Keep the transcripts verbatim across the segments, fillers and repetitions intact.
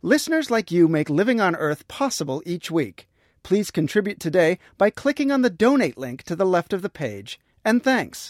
Listeners like you make Living on Earth possible each week. Please contribute today by clicking on the donate link to the left of the page. And thanks.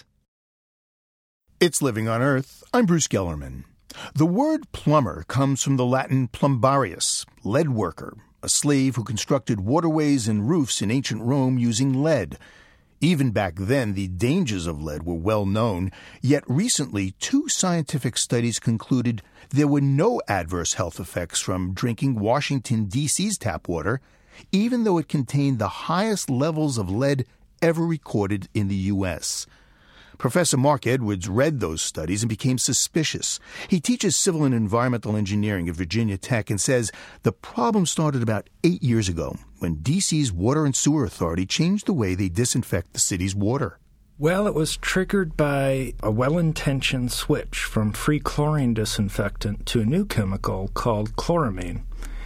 It's Living on Earth. I'm Bruce Gellerman. The word plumber comes from the Latin plumbarius, lead worker, a slave who constructed waterways and roofs in ancient Rome using lead. Even back then, the dangers of lead were well known, yet recently two scientific studies concluded there were no adverse health effects from drinking Washington, D C's tap water, even though it contained the highest levels of lead ever recorded in the U S Professor Mark Edwards read those studies and became suspicious. He teaches civil and environmental engineering at Virginia Tech and says the problem started about eight years ago when D C's Water and Sewer Authority changed the way they disinfect the city's water. Well, it was triggered by a well-intentioned switch from free chlorine disinfectant to a new chemical called chloramine.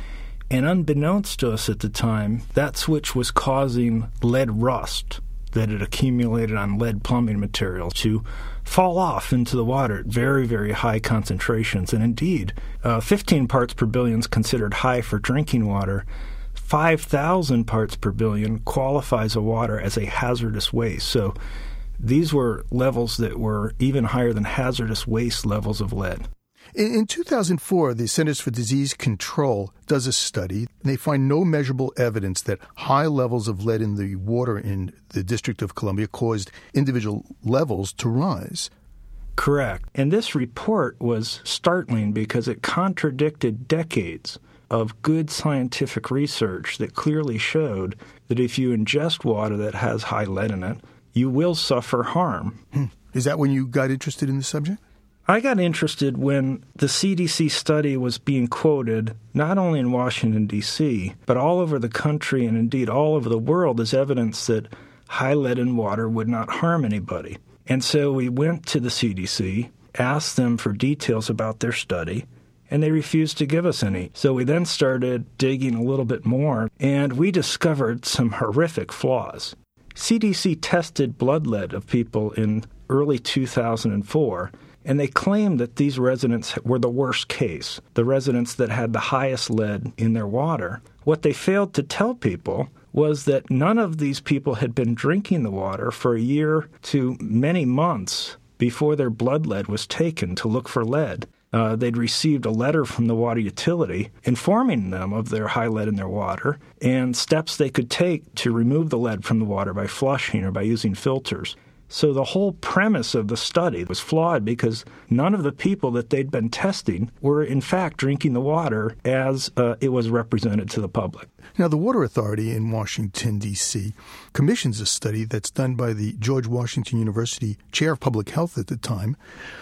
And unbeknownst to us at the time, that switch was causing lead rust that had accumulated on lead plumbing material to fall off into the water at very, very high concentrations. And indeed, uh, fifteen parts per billion is considered high for drinking water. five thousand parts per billion qualifies a water as a hazardous waste. So these were levels that were even higher than hazardous waste levels of lead. In, in two thousand four, the Centers for Disease Control does a study, and they find no measurable evidence that high levels of lead in the water in the District of Columbia caused individual levels to rise. Correct. And this report was startling because it contradicted decades of good scientific research that clearly showed that if you ingest water that has high lead in it, you will suffer harm. Hmm. Is that when you got interested in the subject? I got interested when the C D C study was being quoted not only in Washington, D C, but all over the country and indeed all over the world as evidence that high lead in water would not harm anybody. And so we went to the C D C, asked them for details about their study, and they refused to give us any. So we then started digging a little bit more, and we discovered some horrific flaws. C D C tested blood lead of people in early two thousand four, and they claimed that these residents were the worst case, the residents that had the highest lead in their water. What they failed to tell people was that none of these people had been drinking the water for a year to many months before their blood lead was taken to look for lead. Uh, they'd received a letter from the water utility informing them of their high lead in their water and steps they could take to remove the lead from the water by flushing or by using filters. So the whole premise of the study was flawed because none of the people that they'd been testing were, in fact, drinking the water as uh, it was represented to the public. Now, the Water Authority in Washington, D C commissions a study that's done by the George Washington University Chair of Public Health at the time,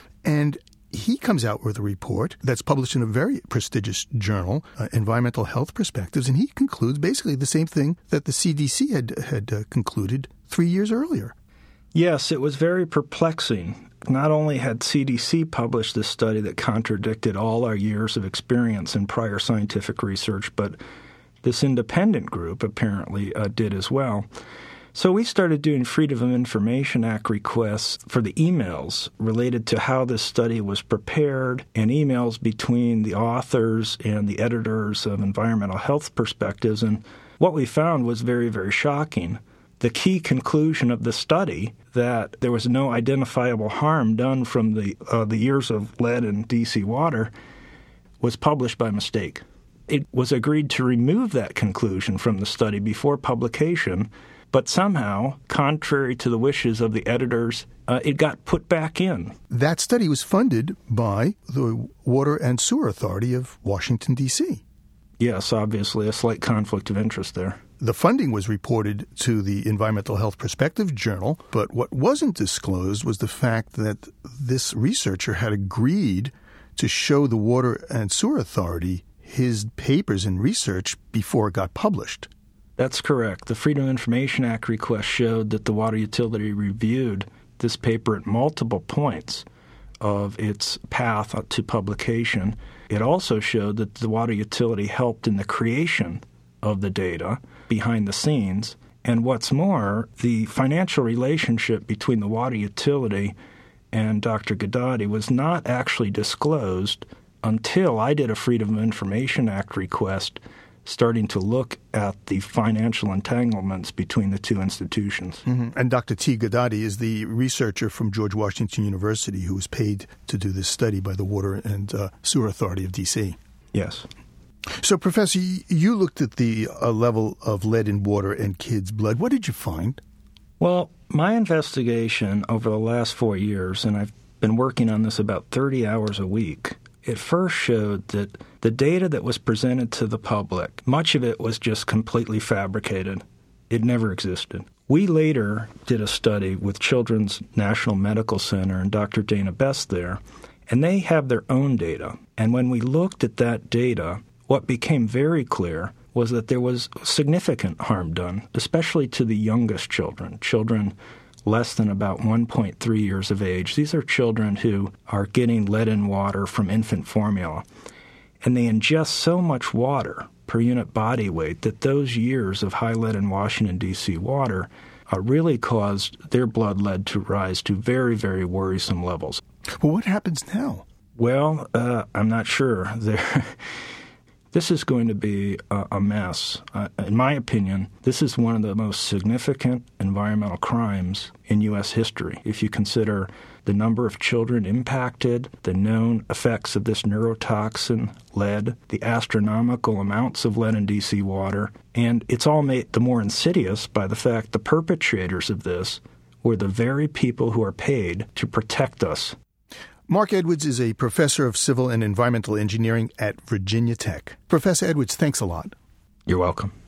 and he comes out with a report that's published in a very prestigious journal, uh, Environmental Health Perspectives, and he concludes basically the same thing that the C D C had, had uh, concluded three years earlier. Yes, it was very perplexing. Not only had C D C published this study that contradicted all our years of experience in prior scientific research, but this independent group apparently uh, did as well. So we started doing Freedom of Information Act requests for the emails related to how this study was prepared and emails between the authors and the editors of Environmental Health Perspectives. And what we found was very, very shocking. The key conclusion of the study, that there was no identifiable harm done from the uh, the years of lead in D C water, was published by mistake. It was agreed to remove that conclusion from the study before publication, but somehow, contrary to the wishes of the editors, uh, it got put back in. That study was funded by the Water and Sewer Authority of Washington, D C Yes, obviously, a slight conflict of interest there. The funding was reported to the Environmental Health Perspective Journal, but what wasn't disclosed was the fact that this researcher had agreed to show the Water and Sewer Authority his papers and research before it got published. That's correct. The Freedom of Information Act request showed that the water utility reviewed this paper at multiple points of its path to publication. It also showed that the water utility helped in the creation of the data behind the scenes. And what's more, the financial relationship between the water utility and Doctor Gadadi was not actually disclosed until I did a Freedom of Information Act request starting to look at the financial entanglements between the two institutions. Mm-hmm. And Doctor T. Gadati is the researcher from George Washington University who was paid to do this study by the Water and uh, Sewer Authority of D C Yes. So, Professor, you looked at the uh, level of lead in water and kids' blood. What did you find? Well, my investigation over the last four years, and I've been working on this about thirty hours a week, it first showed that the data that was presented to the public, much of it was just completely fabricated. It never existed. We later did a study with Children's National Medical Center and Doctor Dana Best there, and they have their own data. And when we looked at that data, what became very clear was that there was significant harm done, especially to the youngest children, children less than about one point three years of age. These are children who are getting lead in water from infant formula, and they ingest so much water per unit body weight that those years of high lead in Washington, D C water uh, really caused their blood lead to rise to very, very worrisome levels. Well, what happens now? Well, uh, I'm not sure. There. This is going to be a, a mess. Uh, in my opinion, this is one of the most significant environmental crimes in U S history. If you consider the number of children impacted, the known effects of this neurotoxin, lead, the astronomical amounts of lead in D C water, and it's all made the more insidious by the fact the perpetrators of this were the very people who are paid to protect us. Mark Edwards is a professor of civil and environmental engineering at Virginia Tech. Professor Edwards, thanks a lot. You're welcome.